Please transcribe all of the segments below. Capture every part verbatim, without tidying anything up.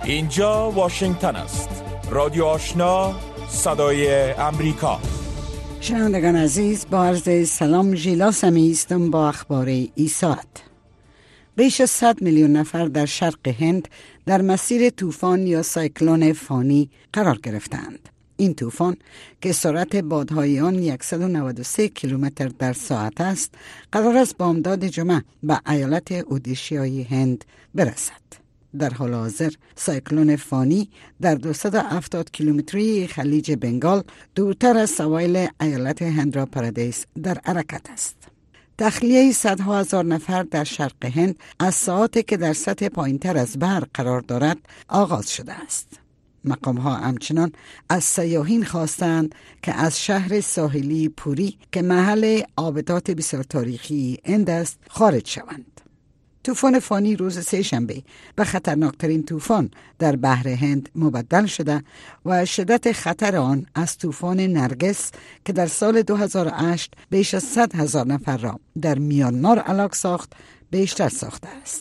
اینجا واشنگتن است. رادیو آشنا، صدای امریکا. شنوندگان عزیز، با عرض سلام، ژیلا سمی هستم با اخبار این ساعت. بیش از صد میلیون نفر در شرق هند در مسیر طوفان یا سایکلون فانی قرار گرفتند. این طوفان که سرعت بادهای آن صد و نود و سه کیلومتر در ساعت است، قرار است بامداد جمعه به ایالت اودیشای هند برسد. در حال حاضر سایکلون فانی در دویست و هفتاد کیلومتری خلیج بنگال دورتر از سواحل ایالت آندھرا پردیش در حرکت است. تخلیه صدها هزار نفر در شرق هند از ساعاتی که در سطح پایینتر از بحر قرار دارد آغاز شده است. مقام ها همچنان از سیاحین خواستند که از شهر ساحلی پوری که محل آبدات بسیار تاریخی هند است خارج شوند. طوفان فانی روز سه شنبه به خطرناکترین طوفان در بحر هند مبدل شده و شدت خطر آن از طوفان نرگس که در سال دو هزار و هشت بیش از صد هزار نفر را در میانمار هلاک ساخت بیشتر ساخته است.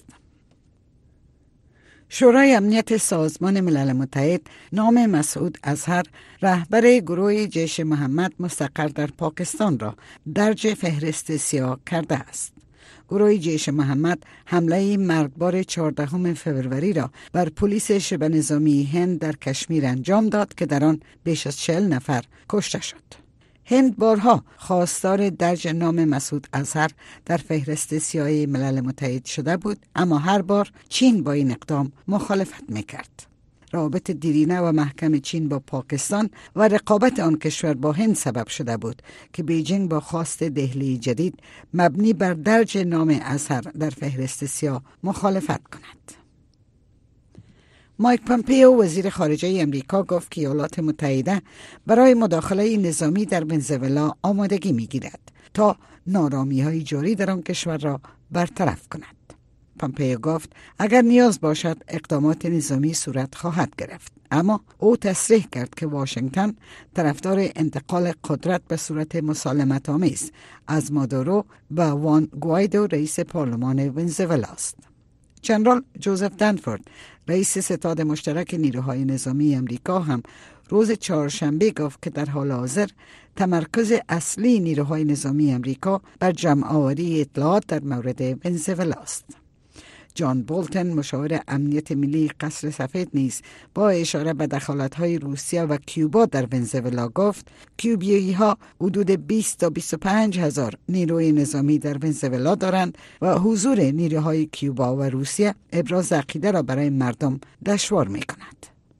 شورای امنیت سازمان ملل متحد نام مسعود اظهر، رهبر گروه جیش محمد مستقر در پاکستان، را درج فهرست سیاه کرده است. گروه جیش محمد حمله مرگبار چهاردهم فوریه را بر پلیس شبه نظامی هند در کشمیر انجام داد که در آن بیش از چهل نفر کشته شد. هند بارها خواستار درج نام مسعود اظهر در فهرست سیاه ملل متحد شده بود، اما هر بار چین با این اقدام مخالفت میکرد. روابط دیرینه و محکم چین با پاکستان و رقابت آن کشور با هند سبب شده بود که بیجینگ با خواست دهلی جدید مبنی بر درج نام اظهر در فهرست سیاه مخالفت کند. مایک پامپئو وزیر خارجه امریکا گفت که ایالات متحده برای مداخله نظامی در ونزوئلا آمادگی می‌گیرد تا نارامی‌های جاری در آن کشور را برطرف کند. پامپئو گفت اگر نیاز باشد اقدامات نظامی صورت خواهد گرفت، اما او تصریح کرد که واشنگتن طرفدار انتقال قدرت به صورت مسالمت آمیز از مادورو به وان گوایدو رئیس پارلمان ونزوئلا است. جنرال جوزف دنفورد رئیس ستاد مشترک نیروهای نظامی امریکا هم روز چهارشنبه گفت که در حال حاضر تمرکز اصلی نیروهای نظامی امریکا بر جمع‌آوری اطلاعات در مورد ونزوئلا است. جان بولتن مشاور امنیت ملی قصر سفید نیز با اشاره به دخالت‌های روسیه و کیوبا در ونزوئلا گفت کیوبیایی ها حدود بیست تا بیست و پنج هزار نیروی نظامی در ونزوئلا دارند و حضور نیروهای کیوبا و روسیه ابراز عقیده را برای مردم دشوار می‌کند.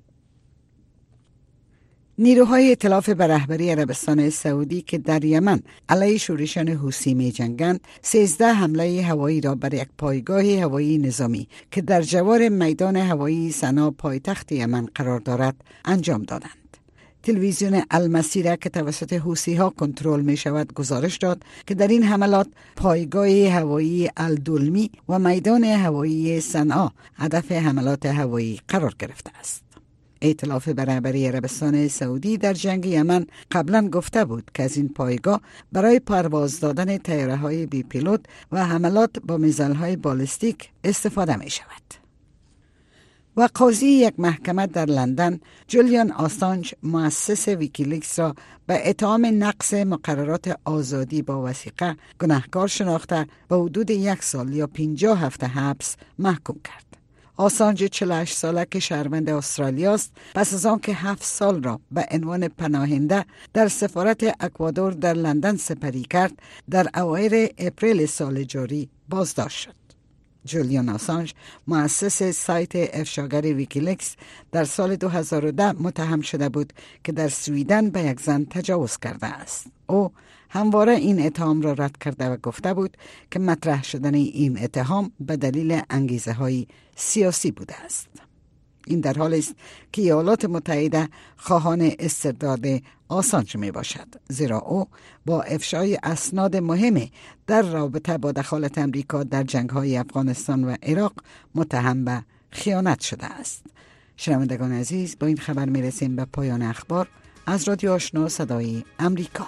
نیروهای ائتلاف به رهبری عربستان سعودی که در یمن علیه شورشیان حوثی می جنگند، سیزده حمله هوایی را بر یک پایگاه هوایی نظامی که در جوار میدان هوایی سنا پایتخت یمن قرار دارد انجام دادند. تلویزیون المسیره که توسط حوثی ها کنترل می شود گزارش داد که در این حملات پایگاه هوایی الدلمی و میدان هوایی صنعا هدف حملات هوایی قرار گرفته است. ائتلاف به رهبری عربستان سعودی در جنگ یمن قبلا گفته بود که از این پایگاه برای پرواز دادن طیاره‌های بی پیلوت و حملات با میزایل‌های بالستیک استفاده می شود. و قاضی یک محکمه در لندن جولیان آسانج مؤسس ویکیلیکس را به اتهام نقض مقررات آزادی با وثیقه گناهکار شناخته به حدود یک سال یا پنجاه هفته حبس محکوم کرد. آسانج چهل و هشت ساله که شهروند استرالیا است، پس از آن که هفت سال را به عنوان پناهنده در سفارت اکوادور در لندن سپری کرد، در اوایل اپریل سال جاری بازداشت شد. جولیان آسانج مؤسس سایت افشاگری ویکیلیکس در سال دو هزار و ده متهم شده بود که در سویدن به یک زن تجاوز کرده است. او همواره این اتهام را رد کرده و گفته بود که مطرح شدن این اتهام به دلیل انگیزه های سیاسی بوده است. این در حالی است که ایالات متحده خواهان استرداد آسانج می باشد، زیرا او با افشای اسناد مهم در رابطه با دخالت امریکا در جنگ‌های افغانستان و عراق متهم به خیانت شده است. شنوندگان عزیز، با این خبر می رسیم به پایان اخبار از رادیو آشنا صدای امریکا.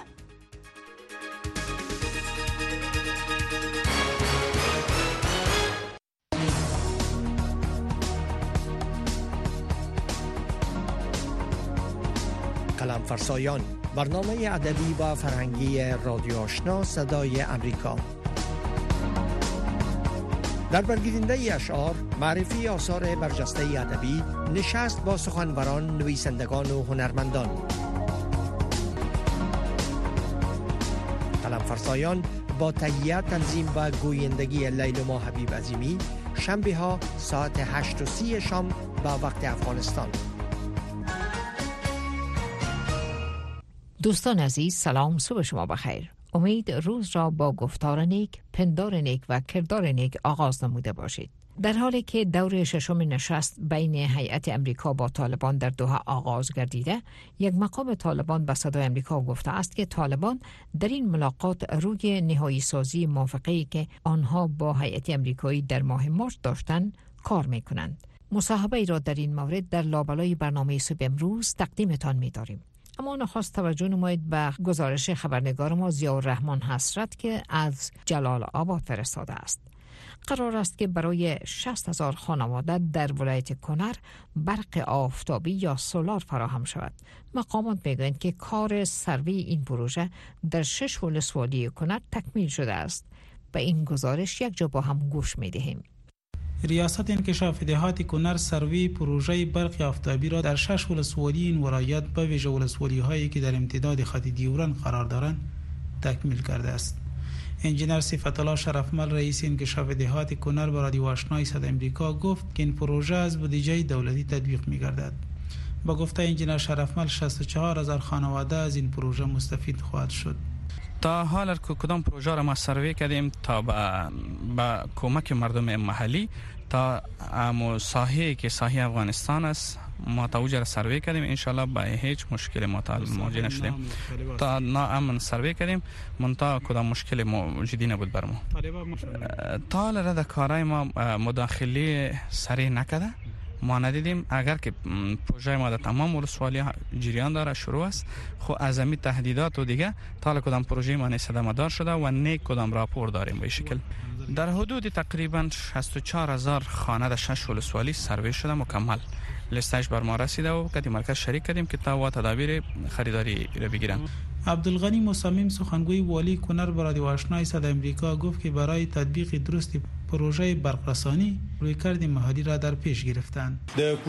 قلم فرسایان، برنامه ادبی و فرهنگی رادیو آشنا صدای امریکا. در برگیرنده اشعار، معرفی آثار برجسته ادبی، نشست با سخنوران، نویسندگان و هنرمندان. قلم فرسایان با تهیه، تنظیم و گویندگی لیلما حبیب عظیمی، شنبه ها ساعت هشت و سی شام با وقت افغانستان. دوستان عزیز، سلام، صبح شما بخیر. امید روز را با گفتار نیک، پندار نیک و کردار نیک آغاز نموده باشید. در حالی که دور ششم نشست بین هیئت امریکا با طالبان در دوحه آغاز گردیده، یک مقام طالبان به صدای امریکا گفته است که طالبان در این ملاقات روی نهایی سازی موافقه‌ای که آنها با هیئت امریکایی در ماه مارس داشتند کار می‌کنند. مصاحبه ای را در این مورد در لابلای برنامه صبح امروز تقدیمتان می‌داریم. اما نخست توجه نمایید به گزارش خبرنگار ما ضیاءالرحمن حسرت که از جلال آباد فرستاده است. قرار است که برای شصت هزار خانواده در ولایت کنر برق آفتابی یا سولار فراهم شود. مقامات میگویند که کار سروی این پروژه در شش ولسوالی کنر تکمیل شده است. به این گزارش یک جا با هم گوش میدهیم. ریاست انکشاف دهات کنر سروی پروژه برق آفتابی را در شش ولسوالی این ولایت به ویژه ولسوالی هایی که در امتداد خط دیورن قرار دارند تکمیل کرده است. انجینر صفت الله شرفمل رئیس انکشاف دهات کنر به رادیو آشنا صدای امریکا گفت که این پروژه از بودجه دولتی تطبیق می‌گردد. با گفته انجینر شرفمل شصت و چهار هزار خانواده از این پروژه مستفید خواهد شد. تا حالا کدام پروژه را ما سروی کردیم تا با, با کمک مردم محلی تا امو ساحه که ساحه افغانستان است ما تا اوجه را سروی کردیم. انشالله با هیچ مشکل ما مواجه نشدیم. تا ناامن سروی کردیم منتها کدام مشکل موجودی نبود بر ما. تا حالا را در کارهای ما مداخله سریع نکرده ما ندیدیم. اگر که پروژه ما در تمام ولسوالی جریان داره شروع است، خو از امی تهدیدات و دیگه تا حالا کدام پروژه ما نه صدمه دار شده و نه کدام راپور داریم به شکل. در حدود تقریبا شصت و چهار هزار خانه در شش ولسوالی سروی شده مکمل. لیستش بر ما رسیده و کدی مرکز شریک کردیم که تا و تدابیر خریداری را بگیرن. عبدالغنی مصمم سخنگوی والی کنر به رادیو آشنا صدای امریکا گفت که برای تطبیق درست پروژه برقرسانی رویکرد محلی را در پیش گرفتند.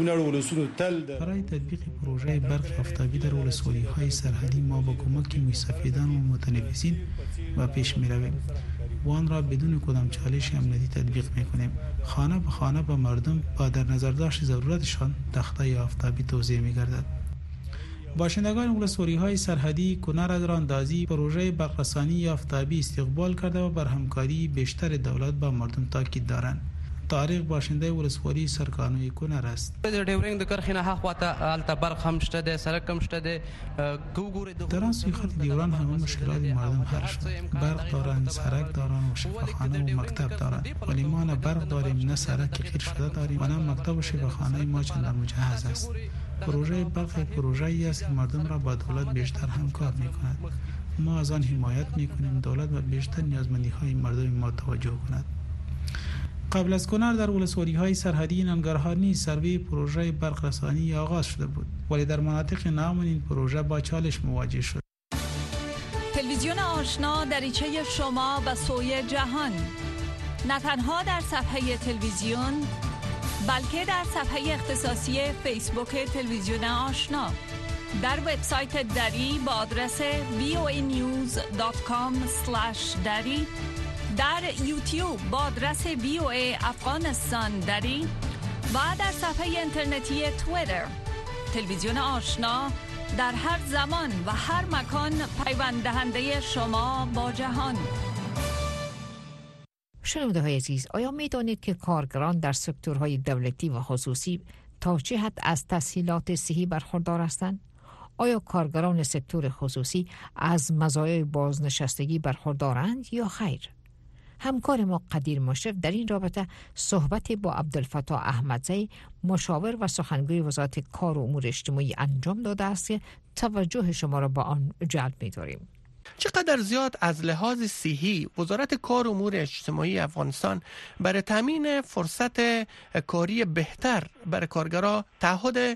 برای تطبیق پروژه برق آفتابی در ولسوالی های سرحدی ما با کمک میسفیدان و متنفسین و پیش می رویم و آن را بدون کدام چالش امنیتی تطبیق می کنیم. خانه به خانه به مردم با در نظر داشت ضرورتشان تخته آفتابی توزیع می گردد. باشندگان ولسوالی های سرحدی کنر از راندازی پروژه برقرسانی آفتابی استقبال کرده و بر همکاری بیشتر دولت با مردم تاکید دارند. طارق باشنده ولسوالی سرکانوی کنر است. در آن سوی خط دیوران همه مشکلات مردم حل شد. برق دارند، سرک دارند و شفاخانه و مکتب دارند. ولی ما نه برق داریم، نه سرک خیر شده داریم و نه مکتب و شفاخانه ما چندان مجهز است. پروژه برق پروژه‌ای است که مردم را با دولت بیشتر همکار می‌کند. ما از آن حمایت می‌کنیم دولت و بیشتر نیازمندی‌های مردم ما توجه کند. قبل از کنر در ولسوالی‌های سرحدی ننگرهار نیز سروی پروژه برق رسانی آغاز شده بود، ولی در مناطق ناامن این پروژه با چالش مواجه شد. تلویزیون آشنا دریچه شما به سوی جهان، نه تنها در صفحه تلویزیون بلکه در صفحه اختصاصی فیسبوک تلویزیون آشنا، در وبسایت دری با آدرس وی او ای نیوز دات کام اسلش دری، در یوتیوب با آدرس وی او ای افغانستان دری و در صفحه اینترنتی توییتر. تلویزیون آشنا در هر زمان و هر مکان پیوند دهنده شما با جهان. شنونده های عزیز، آیا می دانید که کارگران در سکتورهای دولتی و خصوصی تا چه حد از تسهیلات صحی برخوردار هستند؟ آیا کارگران سکتور خصوصی از مزایای بازنشستگی برخوردارند یا خیر؟ همکار ما قدیر مشرف در این رابطه صحبت با عبدالفتاح احمدزی مشاور و سخنگوی وزارت کار و امور اجتماعی انجام داده است که توجه شما را با آن جلب می‌داریم. چقدر زیاد از لحاظ صحی وزارت کار و امور اجتماعی افغانستان برای تامین فرصت کاری بهتر برای کارگرها تعهد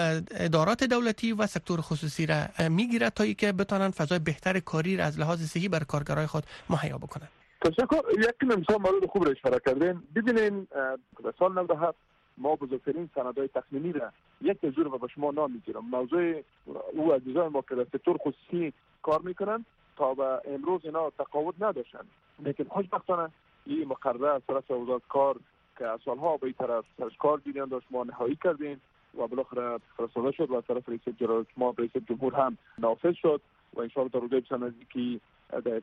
ادارات دولتی و سکتور خصوصی را میگیرد تا اینکه بتونن فضای بهتر کاری را از لحاظ صحی برای کارگرای خود مهیا بکنن؟ تشکر. یک مثال مورد خوب را اشاره کردین. ببینین در سال نود و هفت ما بزرگترین سندهای تخمینی را یک جور و به شما نام میگیرم. موضوع او عزیزان ما که در سکتور خصوصی کار میکنن تا به امروز اینا تقاعد نداشتن، لیکن خوشبختانه این مقرره از طرف وزارت کار که از سالها به این طرف سرش کار جریان داشت ما نهایی کردیم و بالاخره فرستاده شد و از طرف رئیس جمهور ما رئیس جمهور هم نافذ شد و ان شاء الله در روزهای بسیار نزدیکی در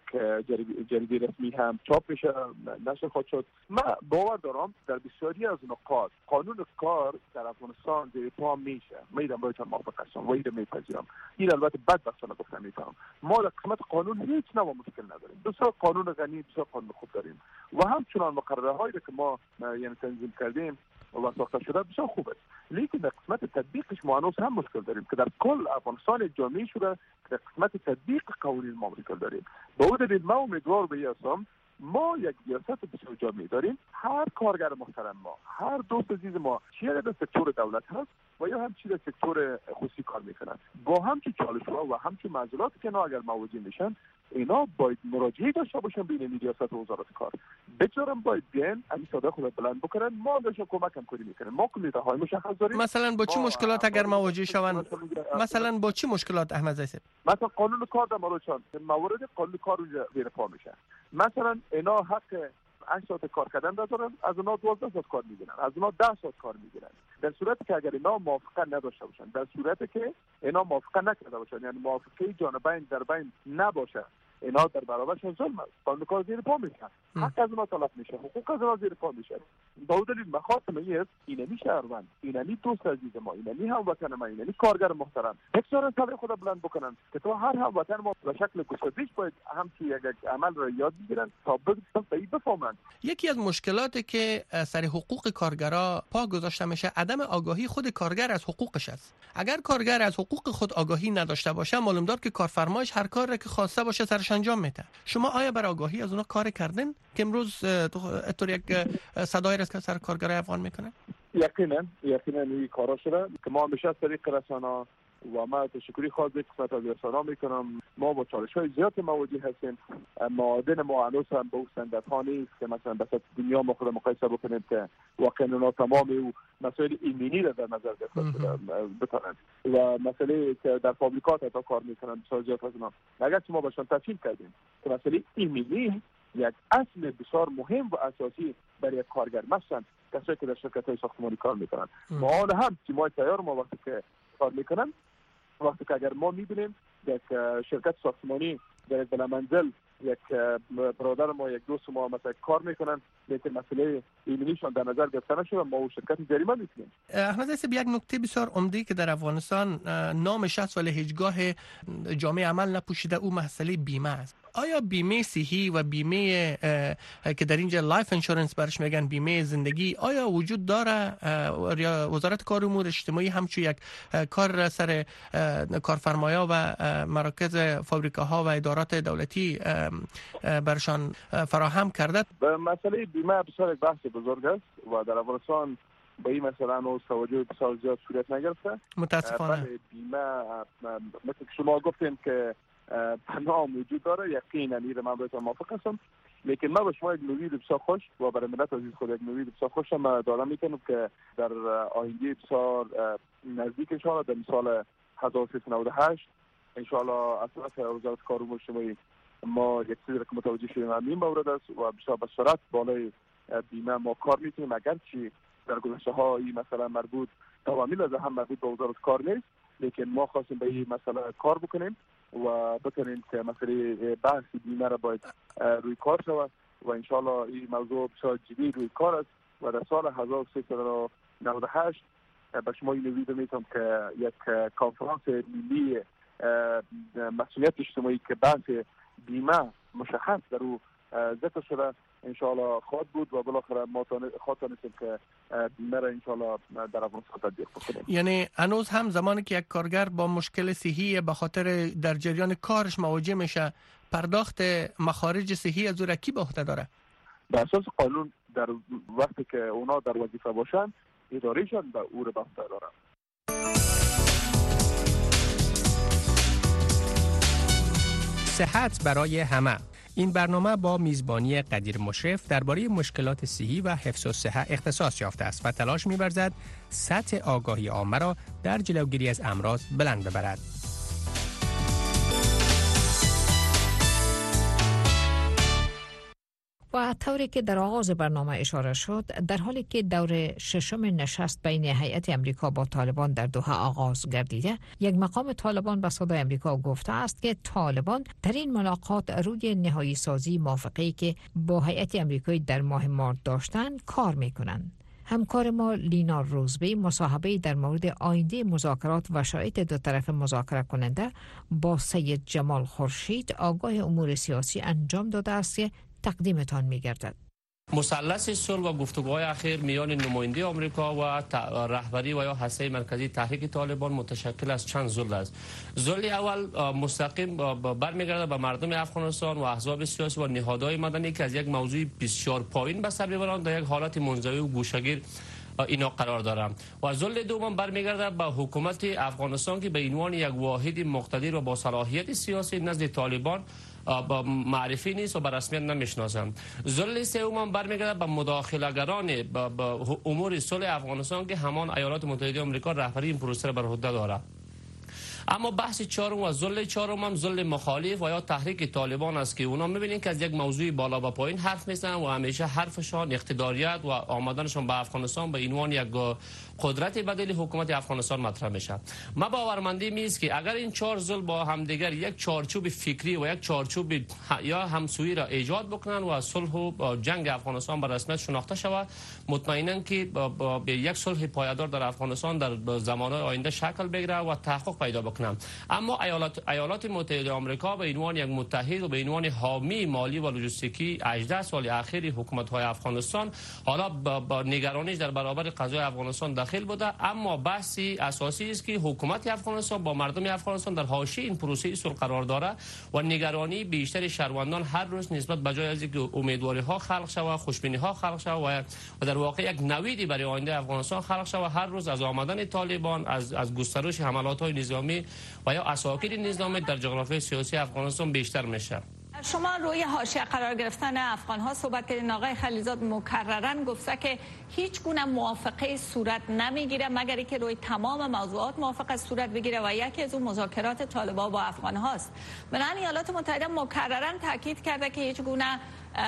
جریده رسمی هم چاپ میشه، نشر خواهد شد. من باور دارم در بسیاری از نقاط قانون کار در افغانستان زیر پا میشه. میدم بایدتان موافق هستم و ایده میپذیرم. این البته بدبختانه گفتم میتونم ما در قسمت قانون هیچ نوع مشکل نداریم. بسیار قانون غنی، بسیار قانون خوب داریم و همچنان مقرره هایی که ما یعنی تنظیم کردیم و ساخته شده بسیار خوب است، لیکن در قسمت تطبیقش ما هنوز هم مشکل داریم که در کل افغانستان جامعه شده در قسمت تطبیق قوانین ما مشکل داریم. با اون دلیل ما امیدوار به هستم ما یک سیاست بسیار جامعه داریم. هر کارگر محترم ما، هر دوست عزیز ما چه در سکتور دولت هست و یا هم چی در سکتور خصوصی کار میکنن با همچی چالش‌ها و همچی معضلاتی که اینا اگر مواجه میشن اینا باید مراجعه داشته باشن بین ریاست و وزارت کار. بچارم باید بیان این صدا خود بلند بکنن. ما داشتم کمک هم کنیم میکنیم. ما کمیته های مشخص داریم. مثلا با چی مشکلات اگر مواجه شوند؟ مثلا با چی مشکلات احمد زیسب؟ مثلا قانون کار در موردشان موارد قانون کار زیر پا میشه. مثلا اینا حق هشت ساعت کار کردن دارن، از اونا دوازده ساعت کار میگیرن، از اونا ده ساعت کار میگیرن. در صورتی که اگر اینا موافقه نداشته باشن، در صورتی که اینا موافقه نکرده باشن، یعنی موافقه جانبین در بین نباشه، اینا در برابرشون ظلم است. قانون کار زیر پا میشه، حق از اونا تلف میشه، حقوق از اونا زیر پا میشه. با دلیل مخاطب است اینمی شهروند، اینمی دوست عزیز ما، اینمی هموطن ما، اینمی کارگر محترم بسیار صدای خود بلند بکنن که تو هر هموطن ما به شکل گستردش باید همچی یک عمل را یاد بگیرن تا بفهمن. یکی از مشکلاتی که سر حقوق کارگرا پا گذاشته میشه عدم آگاهی خود کارگر از حقوقش است. اگر کارگر از حقوق خود آگاهی نداشته باشه معلوم دار که کارفرمایش هر کار را که خواسته باشه سرش انجام میده. شما آیا برای آگاهی از اونها کار کردین که امروز طور یک صدای رس که سر کارگرای افغان میکنه؟ یقینا یقینا این کارا شده که ما همیشه از طریق رسانه و ما تشکری خاص به قسمت از رسانه میکنم. ما با چالش‌های زیاد مواجه هستیم. معادن ما هنوز هم به سندت‌ها نیست که مثلا بسط دنیا ما خود مقایسه بکنیم که واقعا اونا تمام او مسائل ایمنی را در نظر گرفته بتونن و مسئله که در فابریکات تا کار میکنن بسیار زیاد از اونا اگر ما باشون تفصیل کردیم که مسئله ایمنی یک اصل بسیار مهم و اساسی برای کارگر مثلا کسایی که در شرکت‌های ساختمانی کار میکنن. ما هم تیم‌های تیار ما وقتی که کار میکنن وقتی که اگر ما میبینیم یک شرکت ساختمانی در یک بلندمنزل یک برادر ما یک دوست ما مثلا کار میکنن لیکن مسئله ایمنیشان در نظر گرفته نشده ما اون شرکت جریمه میکنیم. احمد زیسب یک نکته بسیار عمده که در افغانستان نامش است ولی هیچگاه جامعه عمل نپوشیده او مسئله بیمه است. آیا بیمه صحی و بیمه که در اینجا لایف انشورنس برش میگن بیمه زندگی آیا وجود داره؟ یا وزارت کار و امور اجتماعی همچون یک کار سر کارفرمایا و مراکز فابریکاها و ادارات دولتی برشان فراهم کرده؟ به مسئله بیمه بسیار یک بحث بزرگ است و در افغانستان به این مثلا نوع توجه بسیار زیاد صورت نگرفته. متاسفانه بیمه مثل شما گفتیم که پناه وجود داره، یقینا این من باید موافق هستم، لیکن من به شما یک نوید بسیار خوش و برای ملت عزیز خود یک نوید بسیار خوش من دارم میکنم که در آینده بسیار نزدیک انشاءالله در سال هزار و سیصد و نود و هشت انشاءالله از طرف وزارت کار و امور اجتماعی ما یک چیزی که متوجه شدیم همین مورد است و بسیار به سرعت بالای بیمه ما کار میکنیم. اگرچه در گذشته ها این مثلا مربوط توامیل از هم مربوط به وزارت کار نیست، لیکن ما خواستیم به این مسئله کار بکنیم و بکنیم که مسئله بحث بیمه را باید روی کار شود و انشاءالله این موضوع بسیار جدی روی کار است و در سال هزار و سیصد و نود و هشت به شما این نوید میتونم که یک کنفرانس ملی مسئولیت اجتماعی که بحث بیمه مشخص در او ذکر شده انشاءالله خواهد بود و بالاخره ما خواهد تانستیم که بیمه را انشاءالله در افغانستان تطبیق بکنیم. یعنی هنوز هم زمانی که یک کارگر با مشکل صحی به خاطر در جریان کارش مواجه میشه پرداخت مخارج صحی از او را کی به عهده داره؟ به اساس قانون در وقتی که اونا در وظیفه باشن ادارهشان به او را به عهده دارن. صحت برای همه. این برنامه با میزبانی قدیر مشرف درباره مشکلات صحی و حفظ الصحه اختصاص یافته است و تلاش می‌ورزد سطح آگاهی عامه را در جلوگیری از امراض بلند ببرد. و طوری که در آغاز برنامه اشاره شد، در حالی که دور ششم نشست بین هیئت امریکا با طالبان در دوحه آغاز گردیده، یک مقام طالبان به صدای امریکا گفته است که طالبان در این ملاقات روی نهایی سازی موافقه‌ای که با هیئت امریکایی در ماه مارس داشتند کار می‌کنند. همکار ما لینا روزبی مصاحبه در مورد آینده مذاکرات و شرایط دو طرف مذاکره کننده با سید جمال خورشید آگاه امور سیاسی انجام داده است که تقدیمتان می‌گردد. مثلث صلح و گفتگوهای اخیر میان نماینده آمریکا و رهبری و یا هسته مرکزی تحریک طالبان متشکل از چند ضلع است. ضلع اول مستقیم برمیگرده به مردم افغانستان و احزاب سیاسی و نهادهای مدنی که از یک موضوع بسیار پایین به سر میبرند در یک حالت منزوی و گوشه‌گیر اینا قرار دارم. و ضلع دوم برمیگرده به حکومت افغانستان که به عنوان یک واحد مقتدر و با صلاحیت سیاسی نزد طالبان با معرفی نیست و به رسمیت نمیشناسم. ضلع سوم برمیگرده به مداخله‌گران به امور صلح افغانستان که همان ایالات متحده آمریکا رهبری این پروسه را بر عهده دارد. اما بحث چهارم و ضلع چهارم هم ضلع مخالف و یا تحریک طالبان است که اونا میبینین که از یک موضوع بالا و پایین حرف میزنن و همیشه حرفشان اقتداریت و آمدنشان به افغانستان به عنوان یک قدرت بدیل حکومت افغانستان مطرح میشه. ما باورمندی میست که اگر این چهار ضلع با همدیگر یک چارچوب فکری و یک چارچوب یا همسویی را ایجاد بکنن و صلح و جنگ افغانستان به رسمیت شناخته شود، مطمئنا که به یک صلح پایدار در افغانستان در زمانهای آینده شکل بگیره و تحقق پیدا بکنه. اما ایالات ایالات متحده آمریکا به عنوان یک متحد و به عنوان حامی مالی و لوجستیکی هجده سال اخیر حکومت های افغانستان حالا با نگرانیش در برابر قضیه افغانستان داخل بوده. اما بحثی اساسی است که حکومت افغانستان با مردم افغانستان در حاشیه این پروسه صلح قرار داره و نگرانی بیشتر شهروندان هر روز نسبت به جای از اینکه امیدواری ها خلق شود، خوشبینی ها خلق شود و در واقع یک نویدی برای آینده افغانستان خلق شود، هر روز از آمدن طالبان، از از گسترش حملات های نظامی و یا اساکیر نظامی در جغرافیای سیاسی افغانستان بیشتر میشه. شما روی حاشیه قرار گرفتن افغان ها صحبت کردین. آقای خلیزاد مکررن گفته که هیچ گونه موافقه صورت نمیگیره مگر اینکه روی تمام موضوعات موافقه صورت بگیره و یکی از اون مذاکرات طالبان با افغان هاست. بنابراین ایالات متحده مکررن تاکید کرده که هیچ گونه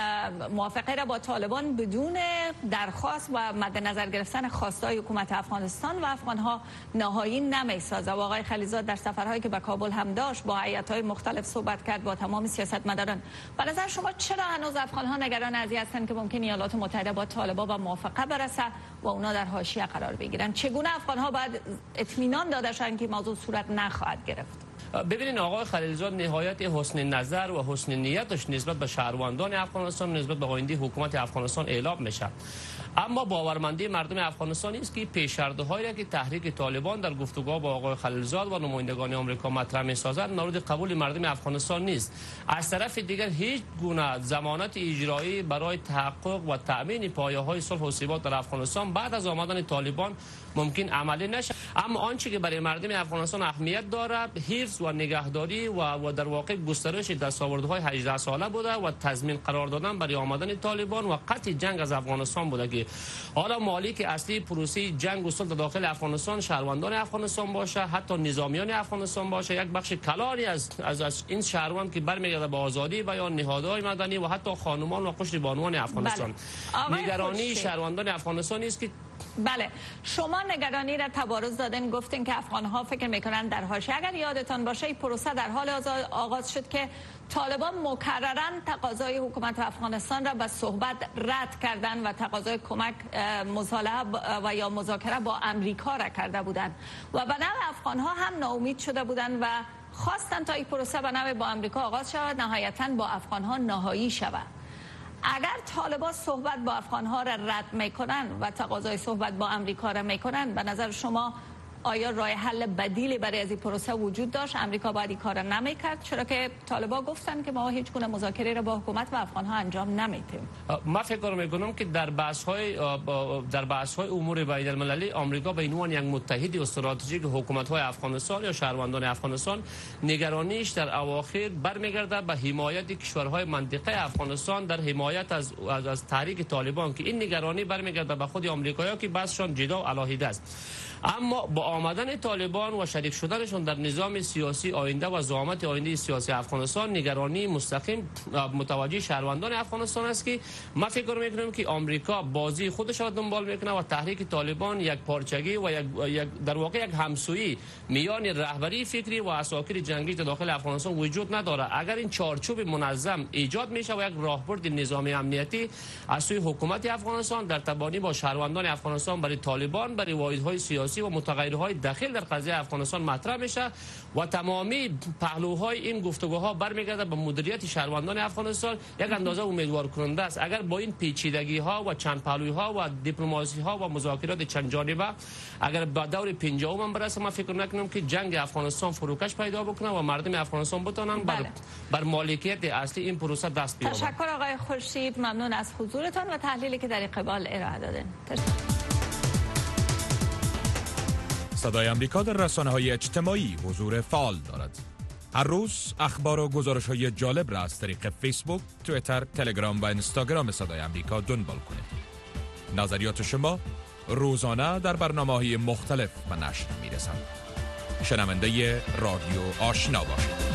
موافقه را با طالبان بدون درخواست و مد نظر گرفتن خواستای حکومت افغانستان و افغان ها نهایی نمیسازه. و آقای خلیزاد در سفرهایی که به کابل هم داشت با هیئت‌های مختلف صحبت کرد با تمام سیاستمداران. به نظر شما چرا هنوز افغان ها نگران از این هستند که ممکن ایالات متحده با طالبان به موافقه برسه و اونا در حاشیه قرار بگیرن؟ چگونه افغان ها باید اطمینان داده شوند که موضوع صورت نخواهد گرفت؟ ببینید آقای خلیلزاد نهایت حسن نظر و حسن نیتش نسبت به شهروندان افغانستان، نسبت به آینده حکومت افغانستان اعلام میشه. اما باورمندی مردم افغانستان است که پیش‌نهادهایی که تحریک طالبان در گفتگوها با آقای خلیلزاد و نمایندگان آمریکا مطرح می‌سازند مورد قبول مردم افغانستان نیست. از طرف دیگر هیچ گونه ضمانت اجرایی برای تحقق و تأمین پایه‌های صلح و ثبات در افغانستان بعد از آمدن طالبان ممکن عملی نشه. اما آنچه که برای مردم افغانستان اهمیت دارد حفظ و نگهداری و, و در واقع گسترش دستاوردهای هجده ساله بوده و تضمین قرار دادن برای آمدن طالبان و قطع جنگ از افغانستان بوده که حالا مالک اصلی پروسه جنگ و صلح داخل افغانستان شهروندان افغانستان باشه، حتی نظامیان افغانستان باشه، یک بخش کلانی از از, از این شهروند که برمیگرده به آزادی بیان نهادهای مدنی و حتی خانمان و پشتیبانان افغانستان. بله. نگرانی شهروندان افغانستان است که بله شما نگرانی را تبارز دادن، گفتین که افغان ها فکر میکنن در حاشیه. اگر یادتان باشه این پروسه در حال آغاز شد که طالبان مکررن تقاضای حکومت افغانستان را به صحبت رد کردن و تقاضای کمک مصالحه و یا مذاکره با امریکا را کرده بودند و به نوع افغان ها هم ناامید شده بودند و خواستن تا این پروسه به نوع با امریکا آغاز شود، نهایتاً با افغان ها نهایی شود. اگر طالبان صحبت با افغان ها را رد میکنن و تقاضای صحبت با امریکا را میکنن، به نظر شما آیا راه حل بدیلی برای از این پروسه وجود داشت؟ امریکا باید این کار نمیکرد، چرا که طالبان گفتن که ما هیچ گونه مذاکره را با حکومت و افغان ها انجام نمیدیم. ما فکر میکنم که در بحث های در بحث های امور بین المللی آمریکا به عنوان یک متحد استراتژیک حکومت های افغانستان یا شهروندان افغانستان نگرانیش در اواخر برمیگرده به حمایت کشورهای منطقه افغانستان در حمایت از از, از تحریک طالبان، که این نگرانی برمیگرده به خود آمریکایی‌ها که بحثشان جدا و علیحده است. اما با آمدن طالبان و شریک شدنشون در نظام سیاسی آینده و زعامت آینده سیاسی افغانستان، نگرانی مستقیم متوجه شهروندان افغانستان است که ما فکر میکنم که آمریکا بازی خودش را دنبال میکنه و تحریک طالبان یک پارچگی و یک در واقع یک همسویی میان رهبری فکری و اساکر جنگی داخل افغانستان وجود نداره. اگر این چارچوب منظم ایجاد میشه و یک راهبرد نظامی امنیتی از سوی حکومت افغانستان در تبانی با شهروندان افغانستان برای طالبان برای واحدهای سیاسی و متغیرهای داخل در قضیه افغانستان مطرح میشه و تمامی پهلوهای این گفتگوها برمیگرده به مدیریت شهروندان افغانستان، یک اندازه امیدوار کننده است. اگر با این پیچیدگی ها و چند پهلوی ها و دیپلماسی ها و مذاکرات چند جانبه اگر به دور پنجم هم برسه، ما فکر نکنم که جنگ افغانستان فروکش پیدا بکنه و مردم افغانستان بتونن بر, بر مالکیت اصلی این پروسه دست بیابند. تشکر آقای خورشید، ممنون از حضورتان و تحلیلی که در این قبال ارائه دادین. صدای امریکا در رسانه‌های اجتماعی حضور فعال دارد. هر روز اخبار و گزارش‌های جالب را از طریق فیسبوک، توییتر، تلگرام و اینستاگرام صدای امریکا دنبال کنید. نظریات شما روزانه در برنامه‌های مختلف به نشر می‌رسند. شنونده رادیو آشنا باشید.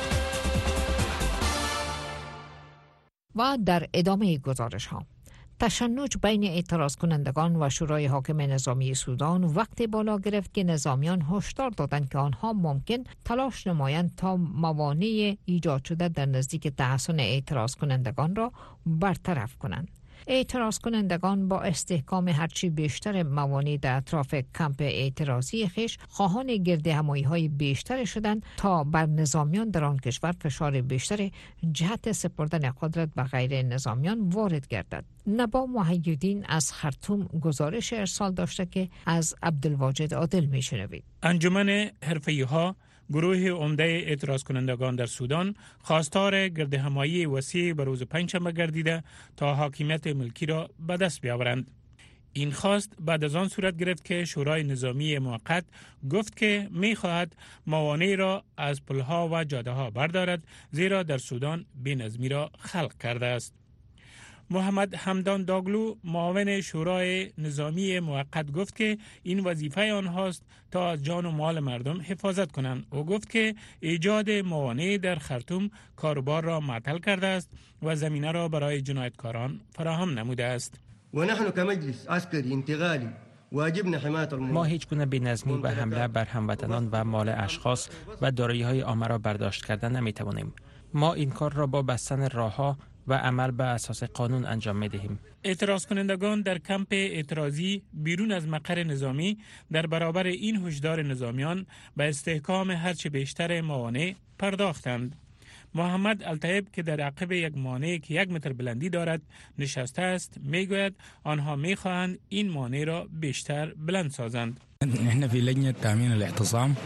و در ادامه گزارش‌ها، تشنج بین اعتراض کنندگان و شورای حاکم نظامی سودان وقتی بالا گرفت که نظامیان هشدار دادند که آنها ممکن تلاش نمایند تا موانع ایجاد شده در نزدیک تحصن اعتراض کنندگان را برطرف کنند. اعتراض کنندگان با استحکام هرچی بیشتر موانع در اطراف کمپ اعتراضی خیش خواهان گرد همایی های بیشتر شدند تا بر نظامیان در آن کشور فشار بیشتر جهت سپردن قدرت به غیر نظامیان وارد گردد. نبا محیدین از خرطوم گزارش ارسال داشته که از عبدالواجد عادل میشنوید. انجمن حرفه‌ای‌ها، گروه عمده اعتراض کنندگان در سودان، خواستار گردهمایی وسیع به روز پنجشنبه گردیده تا حاکمیت ملکی را به دست بیاورند. این خواست بعد از آن صورت گرفت که شورای نظامی موقت گفت که می‌خواهد موانع را از پل‌ها و جاده‌ها بردارد، زیرا در سودان بی‌نظمی را خلق کرده است. محمد حمدان داگلو، معاون شورای نظامی موقت، گفت که این وظیفه آنهاست تا از جان و مال مردم حفاظت کنند. او گفت که ایجاد موانع در خرطوم کاروبار را معطل کرده است و زمینه را برای جنایتکاران فراهم نموده است. و نحن كمجلس عسكري انتقالي واجبنا حمایت ما هیچ گونه بی‌نظمی و حمله بر هموطنان و مال اشخاص و دارایی‌های عامه را برداشت کردن نمی‌توانیم. ما این کار را با بستن راه‌ها و عمل به اساس قانون انجام می‌دهیم. اعتراض کنندگان در کمپ اعتراضی بیرون از مقر نظامی در برابر این هشدار نظامیان به استحکام هرچه بیشتر موانع پرداختند. محمد الطیب که در عقب یک مانع که یک متر بلندی دارد نشسته است، میگوید آنها میخواهند این مانع را بیشتر بلند سازند. نحن في لجنة تأمين الاعتصام.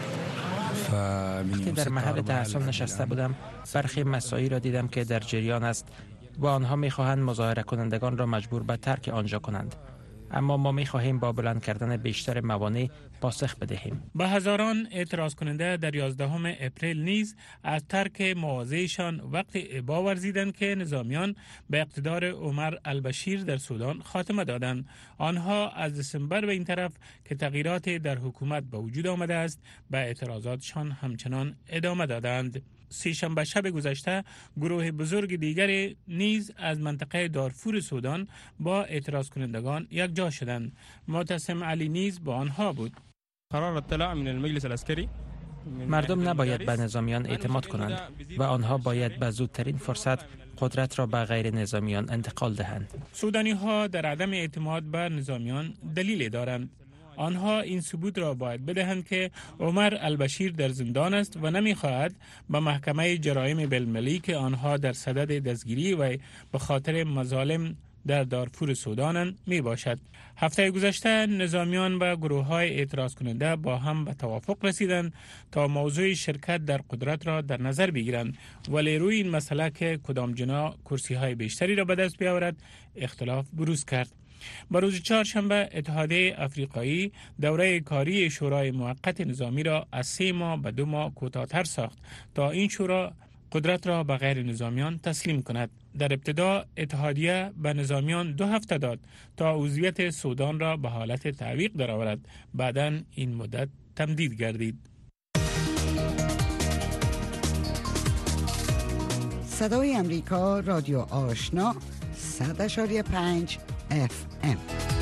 وقتی در محل تحصیل نشسته بودم، برخی مسائلی را دیدم که در جریان است و آنها میخواهند مظاهره کنندگان را مجبور به ترک آنجا کنند. اما ما می‌خواهیم با بلند کردن بیشتر موانع پاسخ بدهیم. به هزاران اعتراض کننده در یازدهم اپریل نیز از ترک مواضعشان وقتی ابا ورزیدند که نظامیان به اقتدار عمر البشیر در سودان خاتمه دادند. آنها از دسامبر به این طرف که تغییرات در حکومت به وجود آمده است، به اعتراضاتشان همچنان ادامه دادند. سه‌شنبه شب گذشته گروه بزرگ دیگری نیز از منطقه دارفور سودان با اعتراض کنندگان یک جا شدند. معتصم علی نیز با آنها بود. قرار اطلاع من المجلس العسكري مردم نباید به نظامیان اعتماد کنند و آنها باید به زودترین فرصت قدرت را به غیر نظامیان انتقال دهند. سودانی ها در عدم اعتماد به نظامیان دلیل دارند. آنها این ثبوت را باید بدهند که عمر البشیر در زندان است و نمی‌خواهد به محکمه جرایم بین‌المللی که آنها در صدد دستگیری و به خاطر مظالم در دارفور سودان می باشد. هفته گذشته نظامیان و گروه های اعتراض کننده با هم به توافق رسیدند تا موضوع شرکت در قدرت را در نظر بگیرند، ولی روی این مسئله که کدام جنا کرسی های بیشتری را به دست بیاورد اختلاف بروز کرد. به روز چهارشنبه اتحادیه افریقایی دوره کاری شورای موقت نظامی را از سه ماه به دو ماه کوتاه‌تر ساخت تا این شورا قدرت را به غیر نظامیان تسلیم کند. در ابتدا اتحادیه به نظامیان دو هفته داد تا عضویت سودان را به حالت تعویق درآورد. بعداً این مدت تمدید گردید. صدای امریکا، رادیو آشنا، صد اشاری پنج اف ام.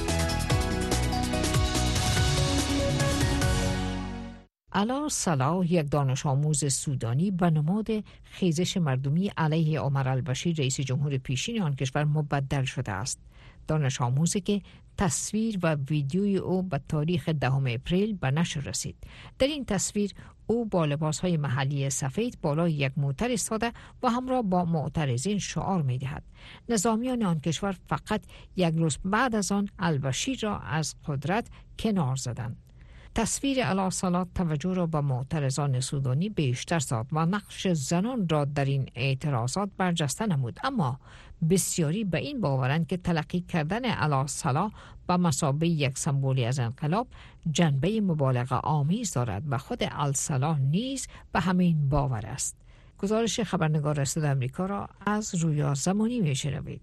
علا صلاح، یک دانش آموز سودانی، به نماد خیزش مردمی علیه عمر البشیر رئیس جمهور پیشین آن کشور مبدل شده است. دانش آموزی که تصویر و ویدیوی او به تاریخ دهم اپریل به نشر رسید. در این تصویر او با لباسهای محلی سفید بالای یک موتر ایستاده و همراه با معترضین شعار می‌دهد. نظامیان آن کشور فقط یک روز بعد از آن البشیر را از قدرت کنار زدند. تصویر علی صلاح توجه را به معترضان سودانی بیشتر ساخت و نقش زنان را در این اعتراضات برجسته نمود، اما بسیاری به این باورند که تلقی کردن علی صلاح به مثابه یک سمبولی از انقلاب جنبه مبالغه آمیز دارد و خود علی صلاح نیز به همین باور است. گزارش خبرنگار صدای آمریکا را از رویا زمانی میشنوید.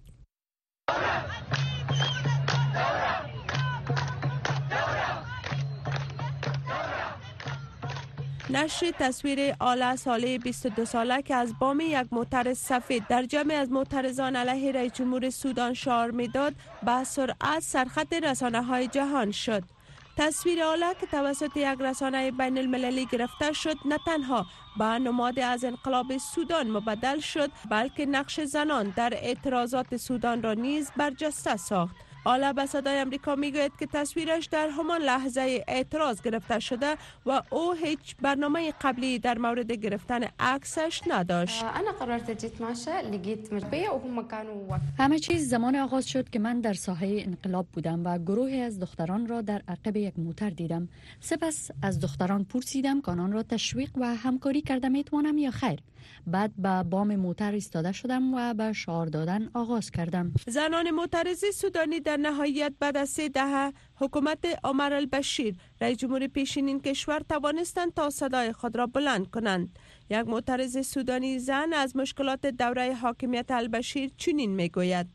نشر تصویر آلا صالح بیست و دو ساله که از بام یک معترض سفید در جمع از معترضان علیه رئیس جمهور سودان شعار میداد به سرعت سرخط رسانه های جهان شد. تصویر آلا که توسط یک رسانه بین المللی گرفته شد نه تنها به نماد از انقلاب سودان مبدل شد، بلکه نقش زنان در اعتراضات سودان را نیز برجسته ساخت. آلا به صدای امریکا میگوید که تصویرش در همان لحظه اعتراض گرفته شده و او هیچ برنامه قبلی در مورد گرفتن عکسش نداشت. انا قررت جيت ماشى لقيت مجبيه وهم كانوا همه چیز زمان آغاز شد که من در ساحه انقلاب بودم و گروهی از دختران را در عقب یک موتر دیدم. سپس از دختران پرسیدم که آنان را تشویق و همکاری کرده میتوانم یا خیر. بعد به بام موتر ایستاده شدم و به شعار دادن آغاز کردم. زنان معترض سودانی در نهایت بعد از سه دهه حکومت عمر البشیر رئیس جمهور پیشین این کشور توانستند تا صدای خود را بلند کنند. یک معترض سودانی زن از مشکلات دوره حاکمیت البشیر چنین میگوید: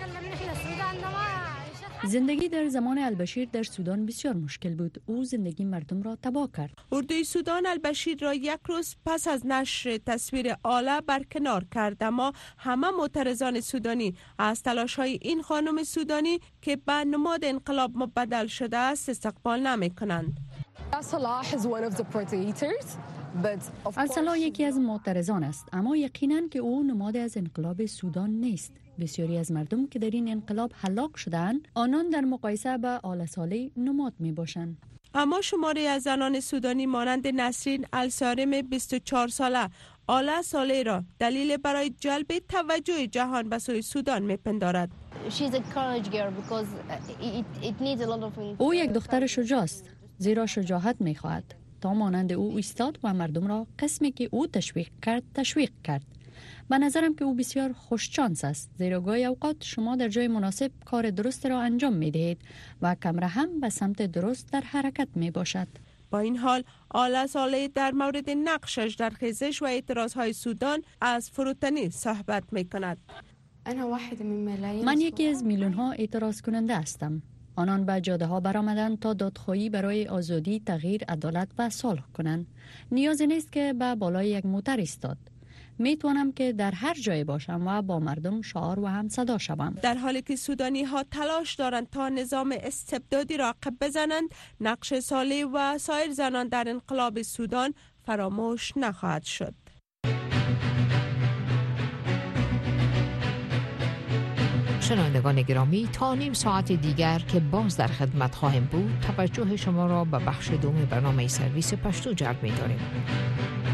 زندگی در زمان البشیر در سودان بسیار مشکل بود. او زندگی مردم را تباه کرد. اردوی سودان البشیر را یک روز پس از نشر تصویر آلا برکنار کرد، اما همه معترضان سودانی از تلاش‌های این خانم سودانی که به نماد انقلاب مبدل شده است استقبال نمی کنند. الصلاح یکی از معترضان است، اما یقیناً که او نماد از انقلاب سودان نیست. بسیاری از مردم که در این انقلاب هلاک شدند، آنان در مقایسه با آل صالح نماد می باشند. اما شماری از زنان سودانی مانند نسرین السارم بیست و چهار ساله آلا صالح را دلیل برای جلب توجه جهان به سوی سودان میپندارد. او یک دختر شجاع است، زیرا شجاعت میخواهد. تا مانند او ایستاد و مردم را قسمی که او تشویق کرد تشویق کرد. به نظرم که او بسیار خوششانس است، زیرا گاهی اوقات شما در جای مناسب کار درست را انجام می دهید و کمره هم به سمت درست در حرکت می باشد. با این حال آلا صالح در مورد نقشش در خیزش و اعتراضهای سودان از فروتنی صحبت می کند. من یکی از میلیون ها اعتراض کننده هستم. آنان به جاده ها برآمدند تا دادخواهی برای آزادی، تغییر، عدالت و صلح کنند. نیازی نیست که به بالای یک موتر ایستاد. می توانم که در هر جای باشم و با مردم شعار و هم صدا شوم. در حالی که سودانی ها تلاش دارند تا نظام استبدادی را عقب بزنند، نقش صالح و سایر زنان در انقلاب سودان فراموش نخواهد شد. شنوندگان گرامی، تا نیم ساعت دیگر که باز در خدمت خواهیم بود، توجه شما را به بخش دوم برنامه سرویس پشتو جلب می داریم.